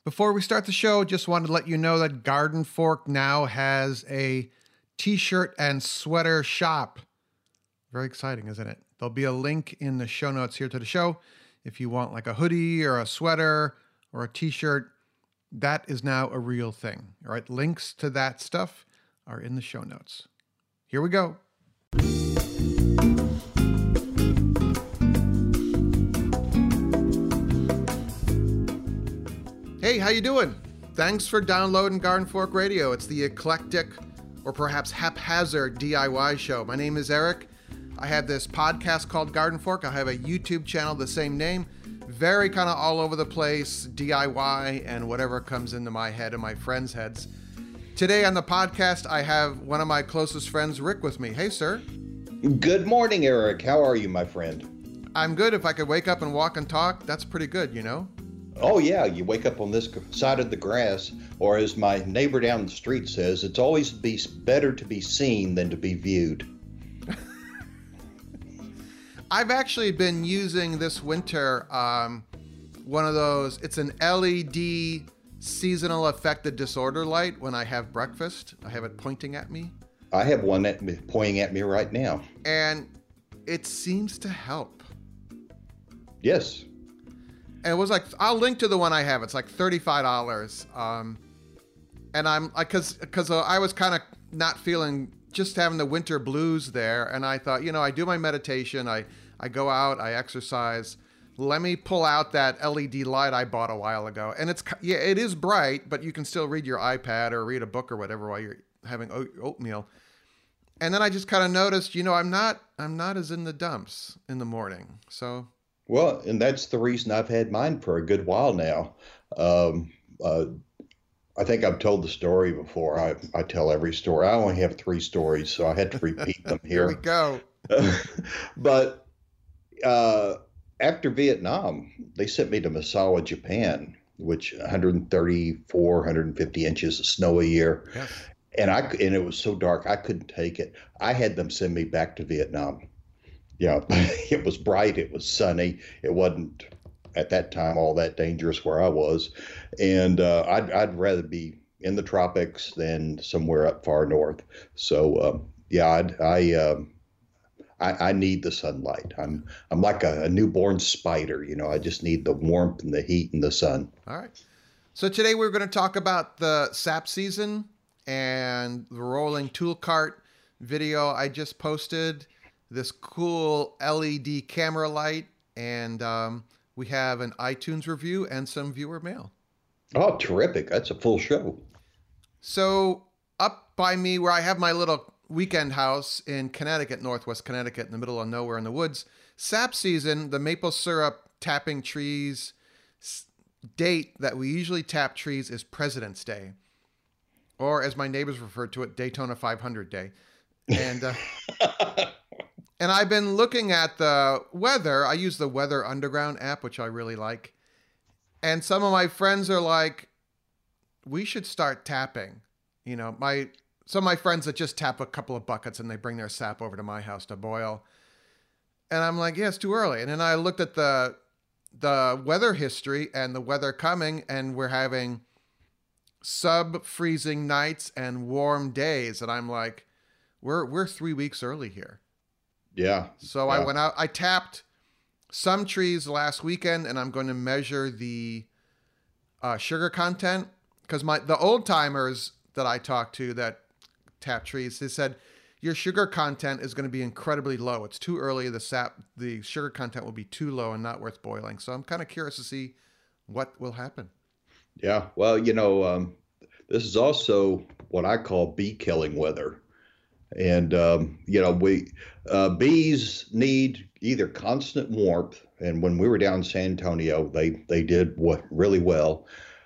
Before we start the show, just wanted to let you know that Garden Fork now has a t-shirt and sweater shop. Very exciting, isn't it? There'll be a link in the show notes here to the show. If you want like a hoodie or a sweater or a t-shirt, that is now a real thing. All right, links to that stuff are in the show notes. Here we go. Hey, how you doing? Thanks for downloading Garden Fork Radio. It's the eclectic or perhaps haphazard DIY show. My name is Eric. I have this podcast called Garden Fork. I have a YouTube channel, the same name. Very kind of all over the place, DIY and whatever comes into my head and my friends' heads. Today on the podcast, I have one of my closest friends, Rick, with me. Hey, sir. Good morning, Eric. How are you, my friend? I'm good. If I could wake up and walk and talk, that's pretty good, you know? Oh, yeah. You wake up on this side of the grass, or as my neighbor down the street says, it's always better to be seen than to be viewed. I've actually been using this winter one of those, it's an LED seasonal affected disorder light when I have breakfast. I have it pointing at me. I have one pointing at me right now. And it seems to help. Yes. And it was like, I'll link to the one I have. It's like $35. And I'm like, because I was kind of not feeling, just having the winter blues there. And I thought, you know, I do my meditation. I go out, I exercise. Let me pull out that LED light I bought a while ago. And it is bright, but you can still read your iPad or read a book or whatever while you're having oatmeal. And then I just kind of noticed, you know, I'm not as in the dumps in the morning. So. Well, and that's the reason I've had mine for a good while now. I think I've told the story before. I tell every story. I only have 3 stories, so I had to repeat them here. Here we go. But after Vietnam, they sent me to Misawa, Japan, which 134, 150 inches of snow a year. Yes. And it was so dark, I couldn't take it. I had them send me back to Vietnam. Yeah, it was bright. It was sunny. It wasn't at that time all that dangerous where I was, and I'd rather be in the tropics than somewhere up far north. So I need the sunlight. I'm like a newborn spider. You know, I just need the warmth and the heat and the sun. All right. So today we're going to talk about the sap season and the rolling tool cart video I just posted. This cool LED camera light, and we have an iTunes review and some viewer mail. Oh, terrific. That's a full show. So up by me where I have my little weekend house in Connecticut, Northwest Connecticut, in the middle of nowhere in the woods, sap season, the maple syrup tapping trees date that we usually tap trees is President's Day, or as my neighbors refer to it, Daytona 500 Day. And and I've been looking at the weather. I use the Weather Underground app, which I really like. And some of my friends are like, we should start tapping. You know, some of my friends that just tap a couple of buckets and they bring their sap over to my house to boil. And I'm like, yeah, it's too early. And then I looked at the weather history and the weather coming, and we're having sub-freezing nights and warm days. And I'm like, we're 3 weeks early here. Yeah. So I went out, I tapped some trees last weekend, and I'm going to measure the sugar content, because the old timers that I talked to that tap trees, they said your sugar content is going to be incredibly low. It's too early. The sugar content will be too low and not worth boiling. So I'm kind of curious to see what will happen. Yeah. Well, you know, this is also what I call bee killing weather. And, you know, bees need either constant warmth. And when we were down in San Antonio, they did really well,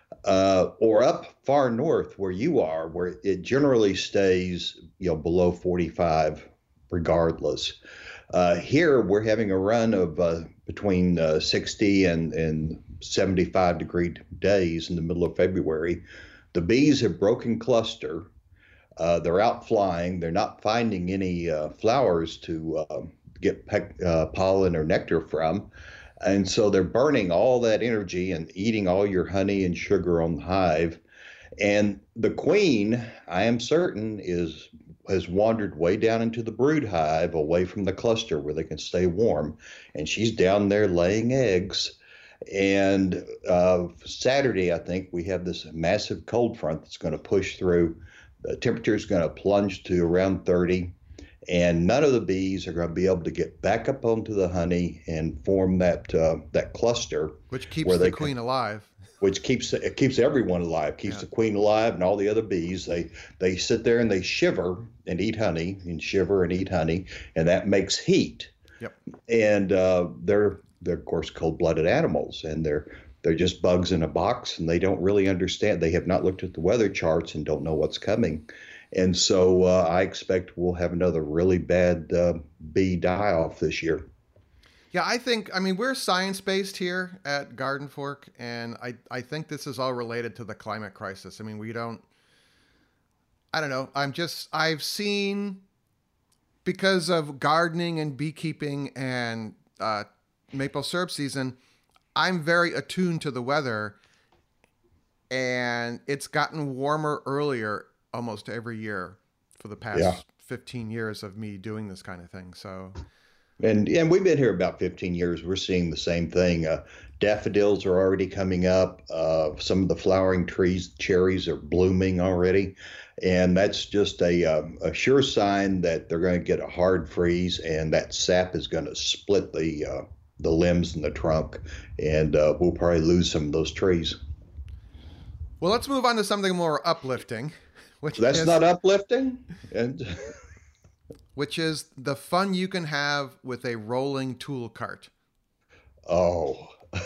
or up far north where you are, where it generally stays, you know, below 45 regardless. Here we're having a run of between 60 and 75 degree days in the middle of February. The bees have broken cluster. They're out flying. They're not finding any flowers to get pollen or nectar from. And so they're burning all that energy and eating all your honey and sugar on the hive. And the queen, I am certain, is has wandered way down into the brood hive away from the cluster where they can stay warm. And she's down there laying eggs. And Saturday, I think, we have this massive cold front that's going to push through. The temperature is going to plunge to around 30, and none of the bees are going to be able to get back up onto the honey and form that cluster, which keeps the queen alive. Which keeps everyone alive, keeps the queen alive and all the other bees. They sit there and they shiver and eat honey, and shiver and eat honey, and that makes heat. Yep. And they're of course cold-blooded animals, and they're just bugs in a box, and they don't really understand. They have not looked at the weather charts and don't know what's coming. And so I expect we'll have another really bad bee die-off this year. Yeah, I mean, we're science-based here at Garden Fork, and I think this is all related to the climate crisis. I mean, I don't know. I've seen, because of gardening and beekeeping and maple syrup season, I'm very attuned to the weather, and it's gotten warmer earlier almost every year for the past 15 years of me doing this kind of thing. So, and we've been here about 15 years. We're seeing the same thing. Daffodils are already coming up. Some of the flowering trees, cherries are blooming already. And that's just a sure sign that they're going to get a hard freeze, and that sap is going to split the limbs and the trunk, and we'll probably lose some of those trees. Well, let's move on to something more uplifting. That's not uplifting? And which is the fun you can have with a rolling tool cart. Oh.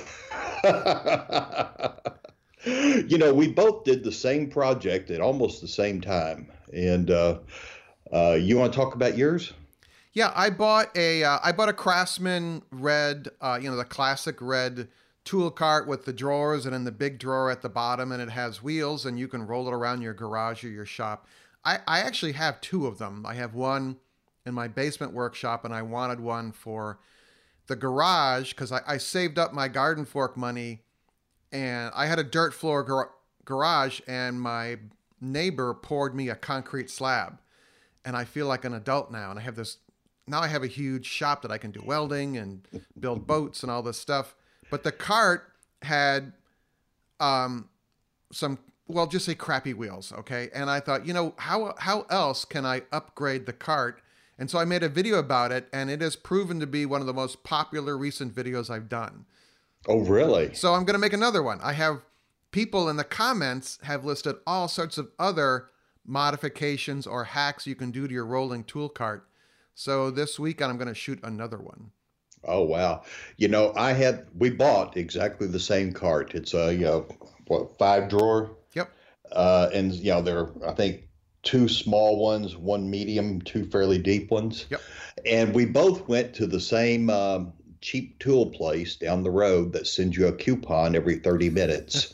We both did the same project at almost the same time. And you want to talk about yours? Yeah, I bought a Craftsman red, the classic red tool cart with the drawers, and in the big drawer at the bottom, and it has wheels, and you can roll it around your garage or your shop. I actually have two of them. I have one in my basement workshop, and I wanted one for the garage because I saved up my Garden Fork money, and I had a dirt floor garage, and my neighbor poured me a concrete slab, and I feel like an adult now, and now I have a huge shop that I can do welding and build boats and all this stuff. But the cart had just say crappy wheels, okay? And I thought, how else can I upgrade the cart? And so I made a video about it, and it has proven to be one of the most popular recent videos I've done. Oh, really? So I'm going to make another one. I have people in the comments have listed all sorts of other modifications or hacks you can do to your rolling tool cart. So this weekend, I'm going to shoot another one. Oh, wow. We bought exactly the same cart. It's a, 5-drawer? Yep. And, there are, I think, 2 small ones, 1 medium, 2 fairly deep ones. Yep. And we both went to the same cheap tool place down the road that sends you a coupon every 30 minutes.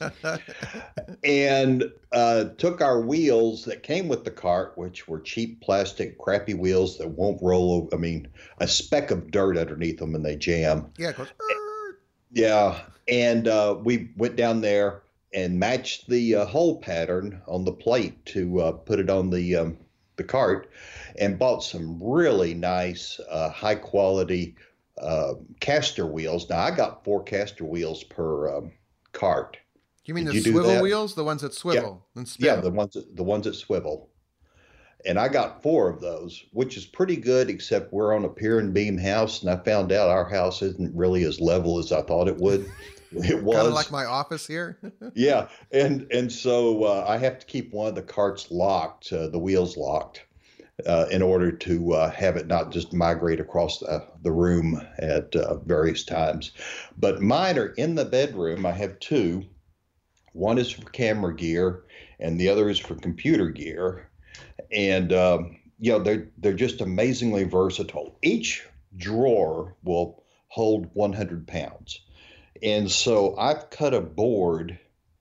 And took our wheels that came with the cart, which were cheap plastic, crappy wheels that won't roll over. I mean, a speck of dirt underneath them and they jam. Yeah, it goes. Yeah. And we went down there and matched the hole pattern on the plate to put it on the cart, and bought some really nice, high quality caster wheels. Now, I got 4 caster wheels per cart. You mean the swivel wheels, the ones that swivel and spin? Yeah, the ones that swivel. And I got 4 of those, which is pretty good, except we're on a pier and beam house, and I found out our house isn't really as level as I thought it would. It was kind of like my office here. Yeah, and so I have to keep one of the carts locked, the wheels locked, in order to have it not just migrate across the room at various times. But mine are in the bedroom. I have 2. One is for camera gear, and the other is for computer gear. And they're just amazingly versatile. Each drawer will hold 100 pounds. And so I've cut a board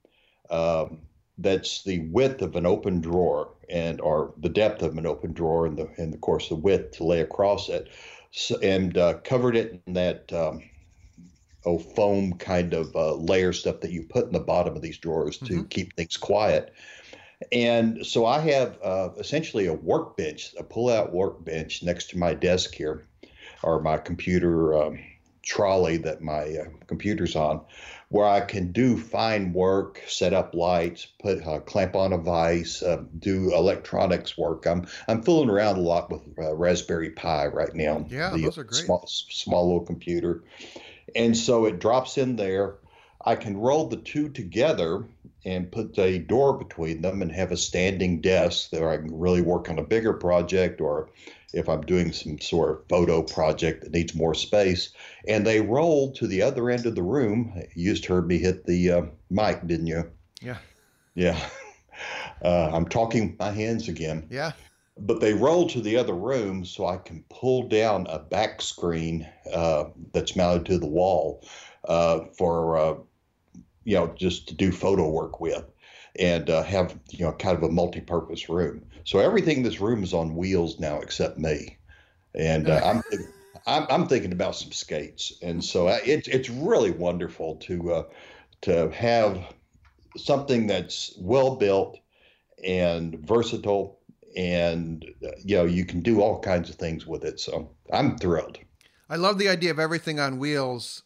that's the width of an open drawer, or the depth of an open drawer, and of course the width to lay across it, and covered it in that foam kind of layer stuff that you put in the bottom of these drawers to keep things quiet. And so I have essentially a workbench, a pull-out workbench next to my desk here, or my computer trolley that my computer's on, where I can do fine work, set up lights, put clamp on a vise, do electronics work. I'm fooling around a lot with Raspberry Pi right now. Yeah, those are great. Small little computer, and so it drops in there. I can roll the two together and put a door between them and have a standing desk that I can really work on a bigger project, or if I'm doing some sort of photo project that needs more space. And they roll to the other end of the room. You just heard me hit the mic, didn't you? Yeah. Yeah. I'm talking with my hands again. Yeah. But they roll to the other room so I can pull down a back screen that's mounted to the wall for just to do photo work with, and have kind of a multi-purpose room. So everything in this room is on wheels now except me, and I'm thinking about some skates, and so it's really wonderful to have something that's well built and versatile, and you can do all kinds of things with it. So I'm thrilled. I love the idea of everything on wheels.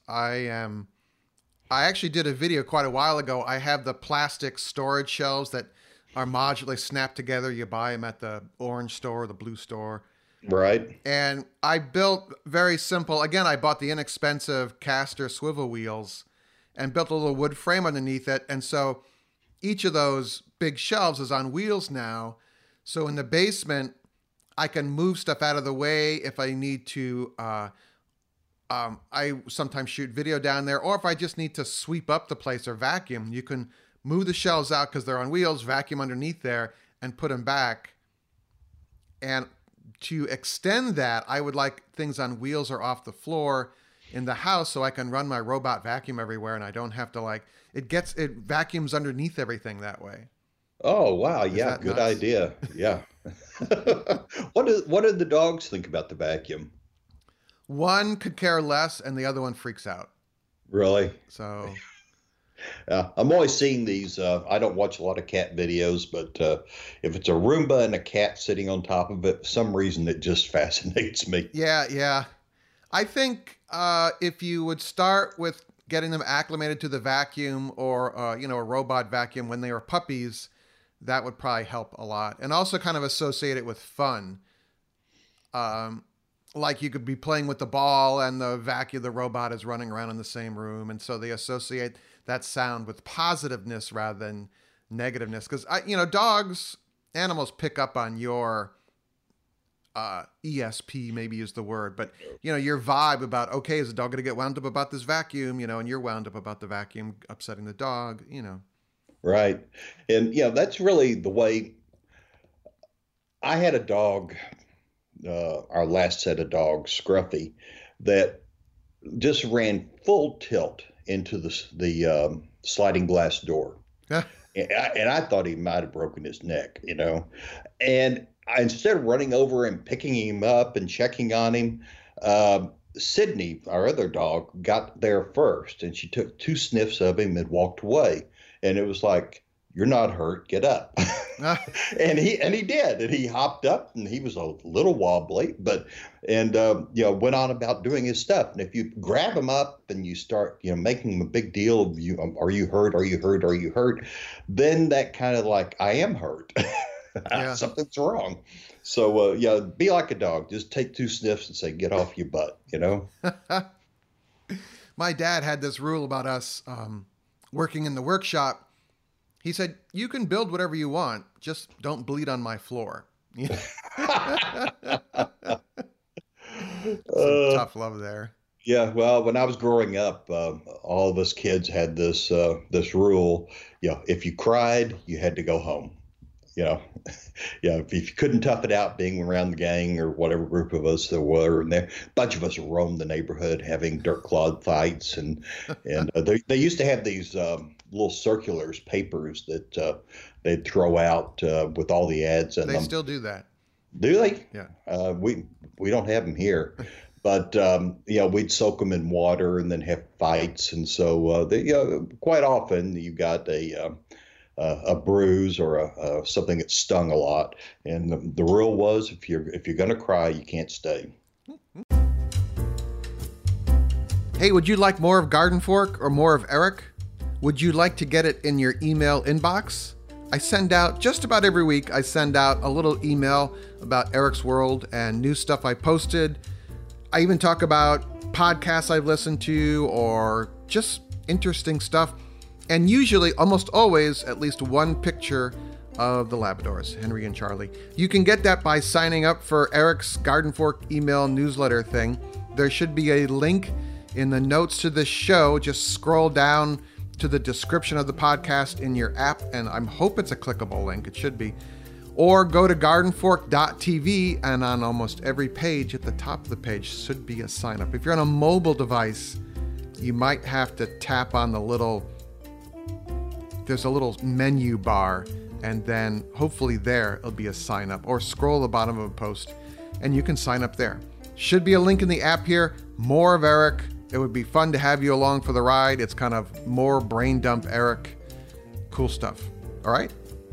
I actually did a video quite a while ago. I have the plastic storage shelves that are modularly snapped together. You buy them at the orange store, the blue store. Right. And I built very simple. Again, I bought the inexpensive caster swivel wheels and built a little wood frame underneath it. And so each of those big shelves is on wheels now. So in the basement, I can move stuff out of the way if I need to. I sometimes shoot video down there, or if I just need to sweep up the place or vacuum, you can move the shelves out because they're on wheels, vacuum underneath there, and put them back. And to extend that, I would like things on wheels or off the floor in the house so I can run my robot vacuum everywhere and I don't have to it vacuums underneath everything that way. Oh, wow. Yeah, good idea. Yeah. What did the dogs think about the vacuum? One could care less, and the other one freaks out. Really? So, I'm always seeing these. I don't watch a lot of cat videos, but if it's a Roomba and a cat sitting on top of it, for some reason it just fascinates me. Yeah. I think if you would start with getting them acclimated to the vacuum, or a robot vacuum when they were puppies, that would probably help a lot, and also kind of associate it with fun. Like you could be playing with the ball and the robot is running around in the same room. And so they associate that sound with positiveness rather than negativeness. Because, dogs, animals pick up on your ESP, maybe is the word, but, your vibe about, okay, is the dog going to get wound up about this vacuum, and you're wound up about the vacuum upsetting the dog, Right. And, that's really the way. I had a dog, our last set of dogs, Scruffy, that just ran full tilt into the sliding glass door. And I thought he might have broken his neck, And instead of running over and picking him up and checking on him, Sydney, our other dog, got there first, and she took 2 sniffs of him and walked away. And it was like, "You're not hurt, get up." and he did, and he hopped up, and he was a little wobbly, but went on about doing his stuff. And if you grab him up and you start making him a big deal of are you hurt, are you hurt, are you hurt, then that kind of like, I am hurt. Yeah. Something's wrong. So be like a dog, just take 2 sniffs and say, get off your butt. My dad had this rule about us working in the workshop. He said, "You can build whatever you want, just don't bleed on my floor." Tough love there. Yeah, well, when I was growing up, all of us kids had this rule. If you cried, you had to go home. If you couldn't tough it out being around the gang or whatever group of us there were, and a bunch of us roamed the neighborhood having dirt clod fights, and they used to have these little circulars, papers that they'd throw out with all the ads in them. They still do that. Do they? Yeah. We don't have them here. But we'd soak them in water and then have fights, and so quite often you got a bruise or something that stung a lot. And the rule was, if you're going to cry, you can't stay. Hey, would you like more of Garden Fork or more of Eric? Would you like to get it in your email inbox? I send out, just about every week, I send out a little email about Eric's World and new stuff I posted. I even talk about podcasts I've listened to or just interesting stuff. And usually, almost always, at least one picture of the Labradors, Henry and Charlie. You can get that by signing up for Eric's Garden Fork email newsletter thing. There should be a link in the notes to this show. Just scroll down to the description of the podcast in your app, and I hope it's a clickable link. It should be. Or go to gardenfork.tv, and on almost every page at the top of the page should be a sign up. If you're on a mobile device, you might have to tap on there's a little menu bar, and then hopefully there it'll be a sign up, or scroll the bottom of a post and you can sign up there. Should be a link in the app here. More of Eric. It would be fun to have you along for the ride. It's kind of more brain dump Eric. Cool stuff. All right.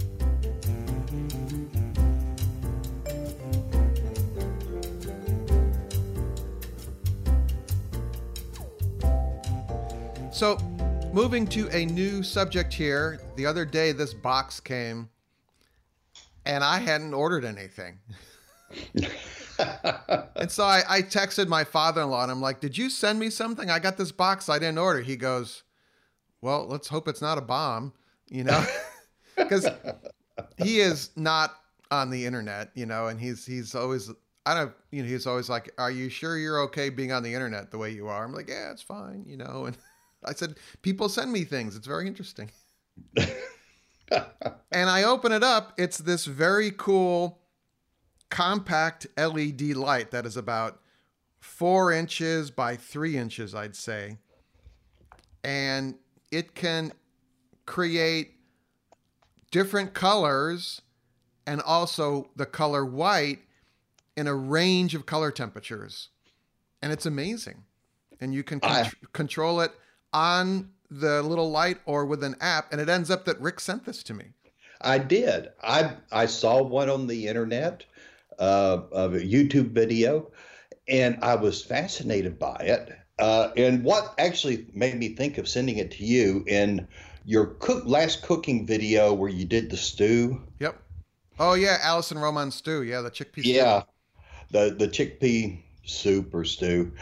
So, moving to a new subject here. The other day, this box came, and I hadn't ordered anything. And so I texted my father-in-law, and I'm like, did you send me something? I got this box I didn't order. He goes, well, let's hope it's not a bomb, because he is not on the internet, and he's always, he's always like, are you sure you're okay being on the internet the way you are? I'm like, yeah, it's fine, and I said, people send me things. It's very interesting. And I open it up. It's this very cool compact LED light that is about 4 inches by 3 inches, I'd say. And it can create different colors and also the color white in a range of color temperatures. And it's amazing. And you can control it on the little light or with an app. And it ends up that Rick sent this to me. I did. I saw one on the internet of a YouTube video, and I was fascinated by it. And what actually made me think of sending it to you, in your last cooking video where you did the stew. Yep. Oh yeah, Allison Roman stew. Yeah, the chickpea stew. Yeah, the chickpea soup or stew.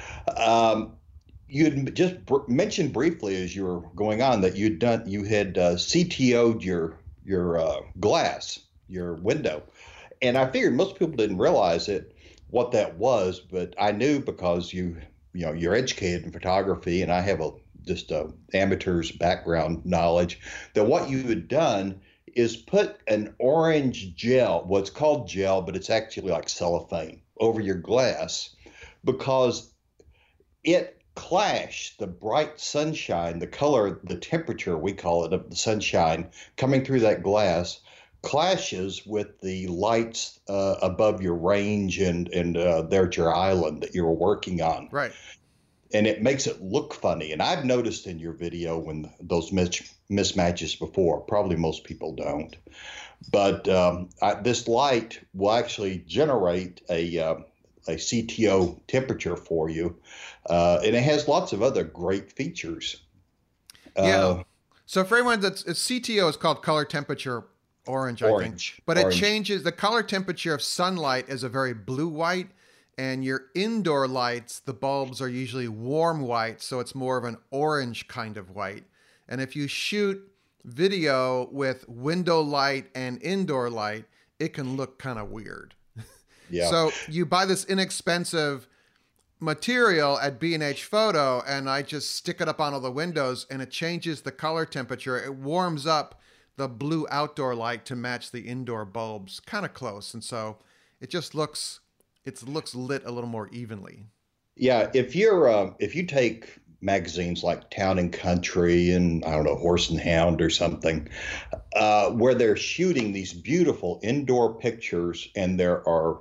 You had just mentioned briefly as you were going on that you had CTO'd your glass, your window. And I figured most people didn't realize what that was, but I knew because you're educated in photography, and I have just a amateur's background knowledge, that what you had done is put an orange gel, what's called gel, but it's actually like cellophane, over your glass, because it clashed the bright sunshine, the color, the temperature, we call it, of the sunshine coming through that glass clashes with the lights above your range and there at your island that you were working on. Right. And it makes it look funny. And I've noticed in your video when those mismatches before, probably most people don't. But this light will actually generate a CTO temperature for you. And it has lots of other great features. Yeah. So for everyone CTO is called color temperature orange, I think. But it changes. The color temperature of sunlight is a very blue white, and your indoor lights, the bulbs are usually warm white, so it's more of an orange kind of white. And if you shoot video with window light and indoor light, it can look kind of weird. Yeah. So you buy this inexpensive material at B&H Photo, and I just stick it up on all the windows, and it changes the color temperature. It warms up the blue outdoor light to match the indoor bulbs, kind of close. And so it just looks lit a little more evenly. Yeah. If you take magazines like Town and Country and, I don't know, Horse and Hound or something, where they're shooting these beautiful indoor pictures, and there are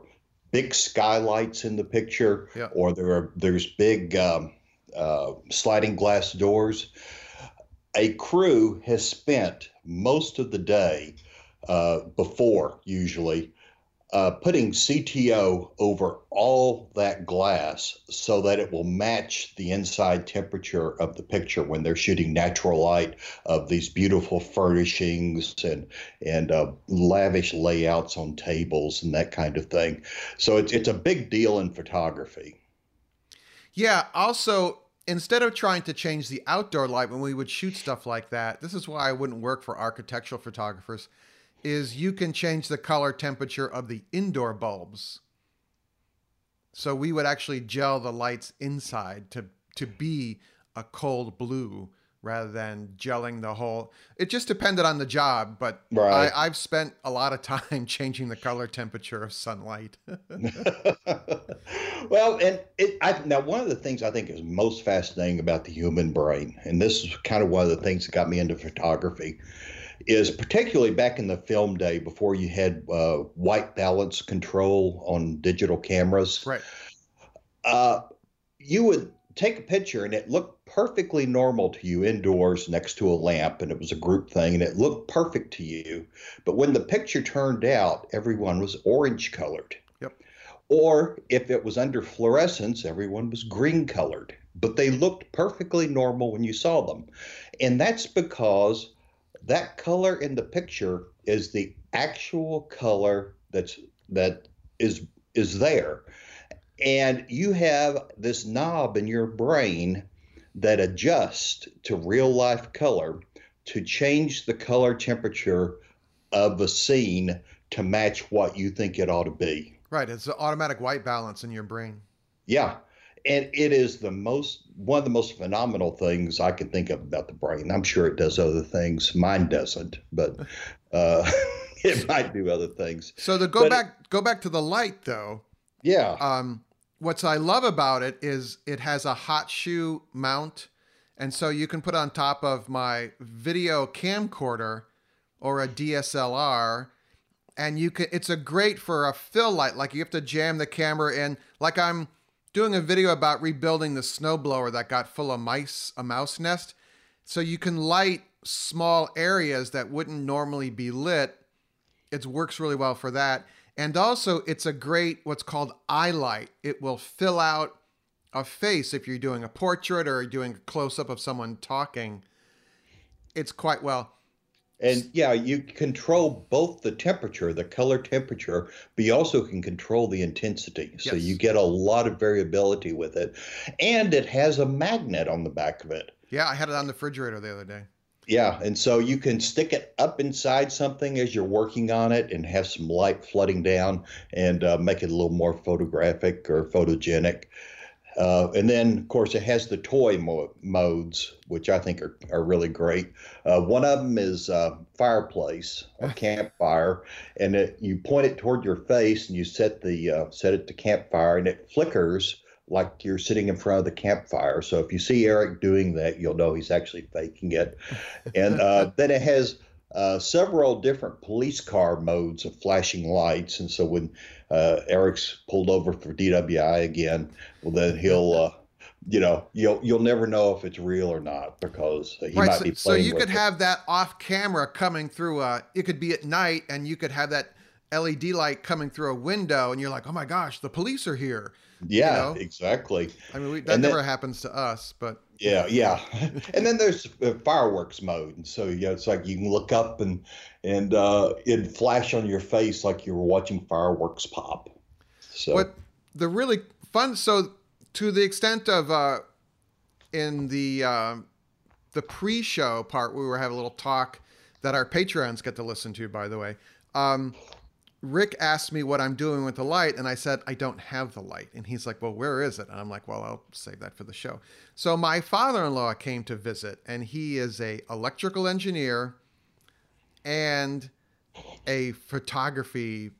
big skylights in the picture, Yeah. or there's big sliding glass doors, a crew has spent most of the day before usually putting CTO over all that glass so that it will match the inside temperature of the picture when they're shooting natural light of these beautiful furnishings and lavish layouts on tables and that kind of thing. So it's a big deal in photography. Yeah. Also, instead of trying to change the outdoor light when we would shoot stuff like that, this is why I wouldn't work for architectural photographers, is you can change the color temperature of the indoor bulbs. So we would actually gel the lights inside to be a cold blue rather than gelling the whole. It just depended on the job, but Right. I've spent a lot of time changing the color temperature of sunlight. Well, and now one of the things I think is most fascinating about the human brain, and this is kind of one of the things that got me into photography, is particularly back in the film day before you had white balance control on digital cameras. Right. Uh, you would take a picture and it looked perfectly normal to you indoors next to a lamp, and it was a group thing and it looked perfect to you. But when the picture turned out, everyone was orange colored. Yep. Or if it was under fluorescence, everyone was green colored. But they looked perfectly normal when you saw them. And that's because that color in the picture is the actual color that is there. And you have this knob in your brain that adjusts to real life color to change the color temperature of a scene to match what you think it ought to be. Right. It's an automatic white balance in your brain. Yeah. And it is one of the most phenomenal things I can think of about the brain. I'm sure it does other things. Mine doesn't, but it might do other things. So to go back to the light though. Yeah. What I love about it is it has a hot shoe mount. And so you can put on top of my video camcorder or a DSLR, and it's a great for a fill light. Like you have to jam the camera in. Like I'm doing a video about rebuilding the snowblower that got full of a mouse nest. So you can light small areas that wouldn't normally be lit. It works really well for that. And also it's a great, what's called eye light. It will fill out a face if you're doing a portrait or doing a close-up of someone talking. It's quite well. And yeah, you control both the temperature, the color temperature, but you also can control the intensity. So Yes. you get a lot of variability with it. And it has a magnet on the back of it. Yeah, I had it on the refrigerator the other day. Yeah, and so you can stick it up inside something as you're working on it and have some light flooding down and make it a little more photographic or photogenic. And then, of course, it has the toy modes, which I think are really great. One of them is fireplace or campfire, and you point it toward your face and you set it to campfire, and it flickers like you're sitting in front of the campfire. So if you see Eric doing that, you'll know he's actually faking it. And then it has several different police car modes of flashing lights. And so when Eric's pulled over for DWI again, well, then he'll, you'll never know if it's real or not because he might be playing. So you with could it. have that off camera coming through. It could be at night, and you could have that LED light coming through a window, and you're like, "Oh my gosh, the police are here!" Yeah, exactly. I mean, that never happens to us, but yeah. And then there's fireworks mode, and so it's like you can look up and it'd flash on your face like you were watching fireworks pop. So what the really fun. So to the extent of in the pre-show part, we were having a little talk that our Patreons get to listen to. By the way. Rick asked me what I'm doing with the light, and I said, I don't have the light. And he's like, well, where is it? And I'm like, well, I'll save that for the show. So my father-in-law came to visit, and he is a electrical engineer and a photography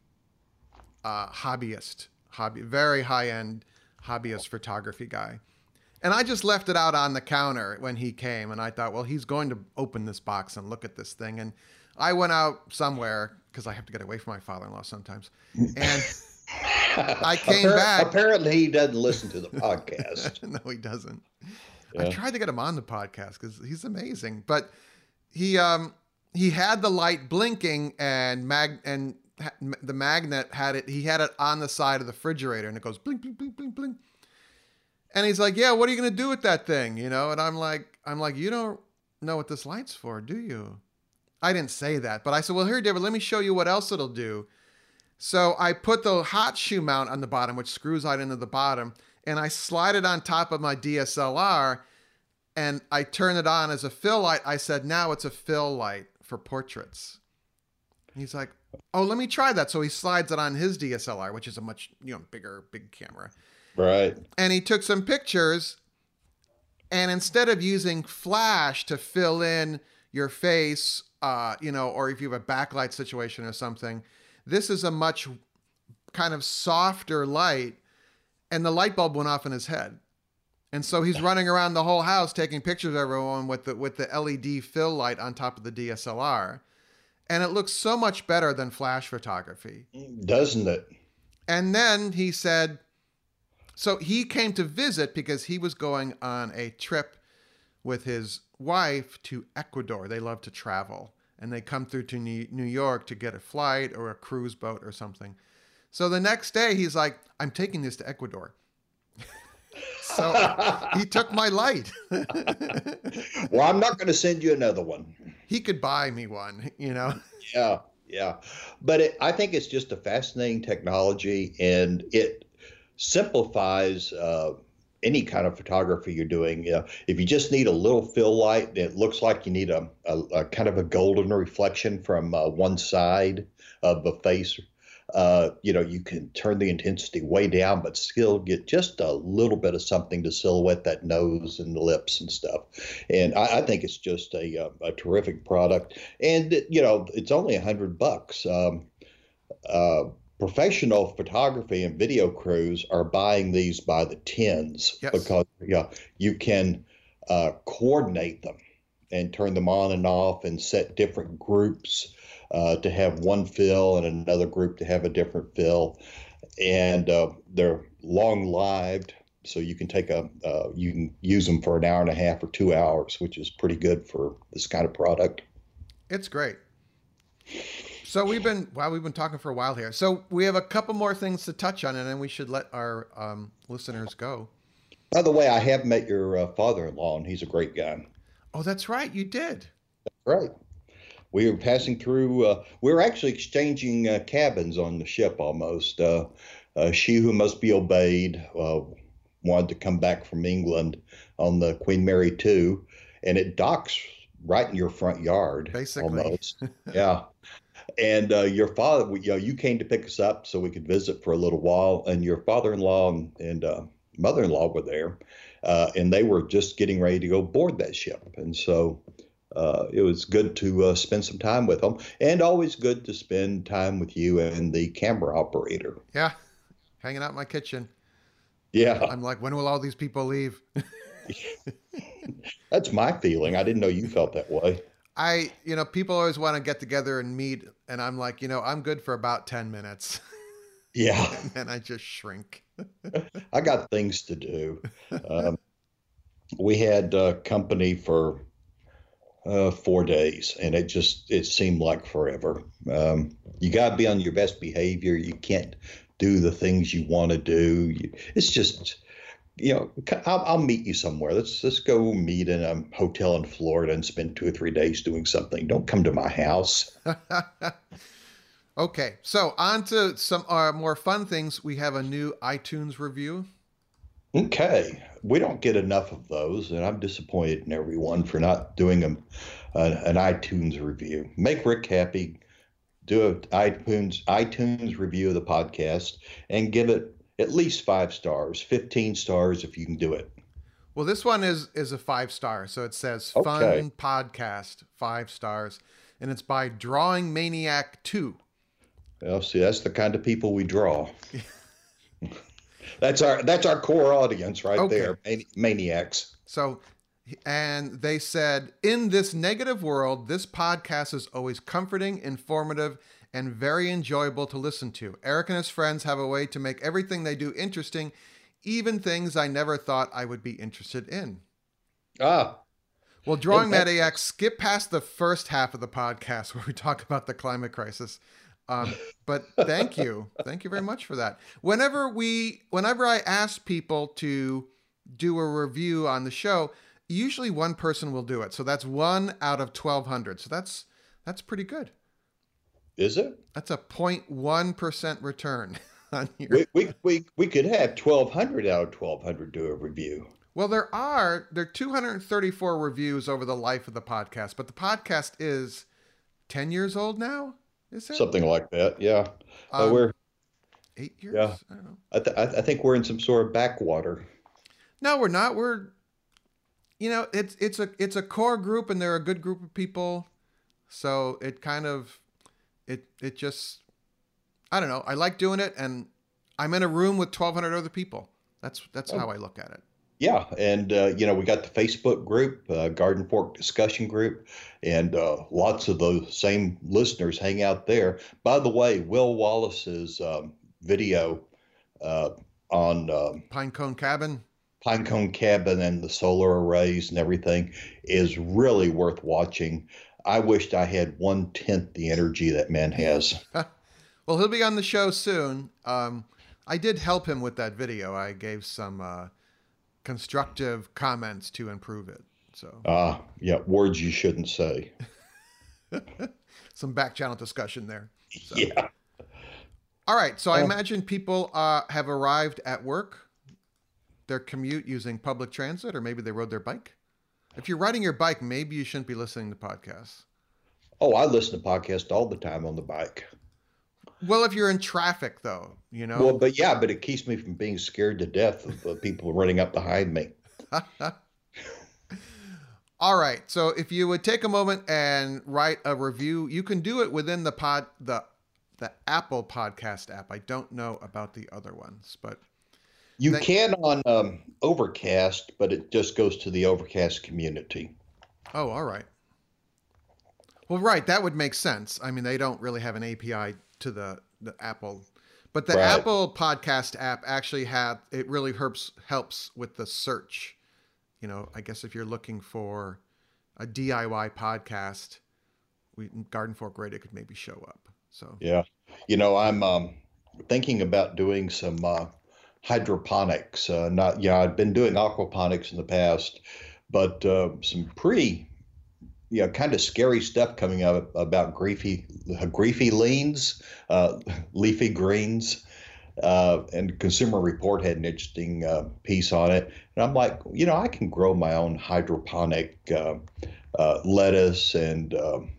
hobbyist, very high-end hobbyist photography guy. And I just left it out on the counter when he came, and I thought, well, he's going to open this box and look at this thing. And I went out somewhere because I have to get away from my father-in-law sometimes. And I came back. Apparently, he doesn't listen to the podcast. No, he doesn't. Yeah. I tried to get him on the podcast because he's amazing, but he had the light blinking and the magnet had it. He had it on the side of the refrigerator, and it goes blink, blink, blink, blink, blink. And he's like, "Yeah, what are you gonna do with that thing?" You know, and I'm like, "You don't know what this light's for, do you?" I didn't say that, but I said, "Well, here, David, let me show you what else it'll do." So I put the hot shoe mount on the bottom, which screws right into the bottom, and I slide it on top of my DSLR, and I turn it on as a fill light. I said, "Now it's a fill light for portraits." And he's like, "Oh, let me try that." So he slides it on his DSLR, which is a much big camera. Right. And he took some pictures, and instead of using flash to fill in your face, or if you have a backlight situation or something, this is a much kind of softer light, and the light bulb went off in his head. And so he's running around the whole house taking pictures of everyone with the LED fill light on top of the DSLR. And it looks so much better than flash photography. Doesn't it? And then he said, so he came to visit because he was going on a trip with his wife to Ecuador. They love to travel, and they come through to New York to get a flight or a cruise boat or something. So the next day he's like, "I'm taking this to Ecuador." So he took my light. Well, I'm not going to send you another one. He could buy me one, Yeah, yeah. But I think it's just a fascinating technology, and it simplifies any kind of photography you're doing. If you just need a little fill light, it looks like you need a kind of a golden reflection from one side of the face. You can turn the intensity way down, but still get just a little bit of something to silhouette that nose and the lips and stuff. And I think it's just a terrific product. And it's only $100. Professional photography and video crews are buying these by the tens. Yes. Because you can coordinate them and turn them on and off and set different groups to have one fill and another group to have a different fill. And they're long-lived, so you can you can use them for an hour and a half or 2 hours, which is pretty good for this kind of product. It's great. So we've been talking for a while here. So we have a couple more things to touch on, and then we should let our listeners go. By the way, I have met your father-in-law, and he's a great guy. Oh, that's right. You did. That's right. We were passing through, we were actually exchanging cabins on the ship almost. She Who Must Be Obeyed wanted to come back from England on the Queen Mary 2, and it docks right in your front yard. Basically. Almost. Yeah. And your father, you came to pick us up so we could visit for a little while, and your father-in-law and mother-in-law were there, and they were just getting ready to go board that ship. And so it was good to spend some time with them, and always good to spend time with you and the camera operator. Yeah, hanging out in my kitchen. Yeah. I'm like, when will all these people leave? That's my feeling. I didn't know you felt that way. People always want to get together and meet, and I'm like, I'm good for about 10 minutes. Yeah. And then I just shrink. I got things to do. We had company for 4 days, and it seemed like forever. You got to be on your best behavior. You can't do the things you want to do. It's just, I'll meet you somewhere. Let's go meet in a hotel in Florida and spend 2 or 3 days doing something. Don't come to my house. Okay, so on to some more fun things. We have a new iTunes review. Okay. We don't get enough of those, and I'm disappointed in everyone for not doing an iTunes review. Make Rick happy. Do an iTunes review of the podcast and give it at least 5 stars, 15 stars if you can do it. Well, this one is a 5-star, so it says Okay. Fun Podcast, 5 stars, and it's by Drawing Maniac 2. Well, see, that's the kind of people we draw. That's our core audience right Okay. there, maniacs. So And they said, in this negative world, this podcast is always comforting, informative, and very enjoyable to listen to. Eric and his friends have a way to make everything they do interesting, even things I never thought I would be interested in. Ah. Well, Drawing Mad AX, skip past the first half of the podcast where we talk about the climate crisis. But thank you. Thank you very much for that. Whenever I ask people to do a review on the show, usually one person will do it. So that's 1 out of 1,200. So that's pretty good. Is it? That's a 0.1% return on your... We could have 1,200 out of 1,200 do a review. Well, there are 234 reviews over the life of the podcast, but the podcast is 10 years old now, is it? Something like that, yeah. We're 8 years? Yeah. I don't know. I think we're in some sort of backwater. No, we're not. It's a core group, and they're a good group of people. So it kind of, it just, I don't know. I like doing it, and I'm in a room with 1,200 other people. That's how I look at it. Yeah, and we got the Facebook group, Garden Fork discussion group, and lots of those same listeners hang out there. By the way, Will Wallace's video on Pinecone Cabin and the solar arrays and everything is really worth watching. I wished I had 1/10 the energy that man has. Well, he'll be on the show soon. I did help him with that video. I gave some constructive comments to improve it. So yeah, words you shouldn't say. Some back channel discussion there. So. Yeah. All right. So I imagine people have arrived at work, their commute using public transit, or maybe they rode their bike. If you're riding your bike, maybe you shouldn't be listening to podcasts. Oh, I listen to podcasts all the time on the bike. Well, if you're in traffic, though, Well, but it keeps me from being scared to death of people running up behind me. All right. So if you would take a moment and write a review, you can do it within the Apple Podcast app. I don't know about the other ones, but you can on Overcast, but it just goes to the Overcast community. Oh, all right. Well, right. That would make sense. I mean, they don't really have an API to the Apple, but the Apple Podcast app actually it really helps with the search. I guess if you're looking for a DIY podcast, Garden Fork Radio could maybe show up. So yeah, I'm thinking about doing some hydroponics. I've been doing aquaponics in the past, but some pretty kind of scary stuff coming up about griefy leans, leafy greens. And Consumer Report had an interesting piece on it. And I'm like, I can grow my own hydroponic lettuce and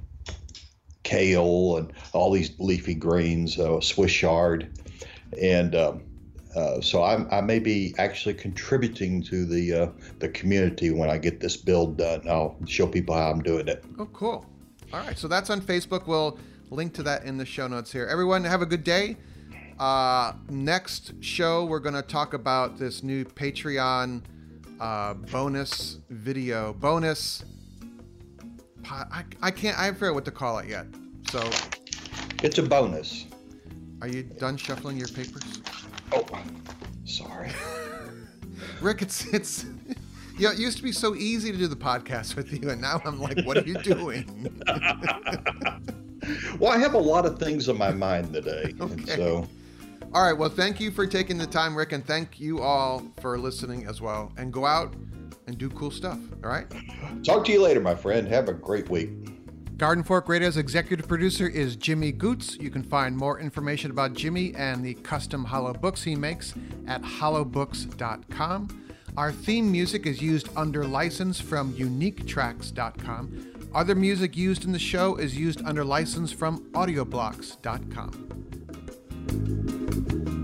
kale and all these leafy greens, Swiss chard. And so I may be actually contributing to the community when I get this build done. I'll show people how I'm doing it. Oh, cool. All right. So that's on Facebook. We'll link to that in the show notes here. Everyone, have a good day. Next show, we're going to talk about this new Patreon bonus video. I forget what to call it yet. So it's a bonus. Are you done shuffling your papers? Oh, sorry. Rick, it's it used to be so easy to do the podcast with you, and now I'm like, what are you doing? Well, I have a lot of things on my mind today. Okay. And so. All right. Well, thank you for taking the time, Rick, and thank you all for listening as well. And go out and do cool stuff. All right? Talk to you later, my friend. Have a great week. Garden Fork Radio's executive producer is Jimmy Goots. You can find more information about Jimmy and the custom hollow books he makes at hollowbooks.com. Our theme music is used under license from uniquetracks.com. Other music used in the show is used under license from audioblocks.com.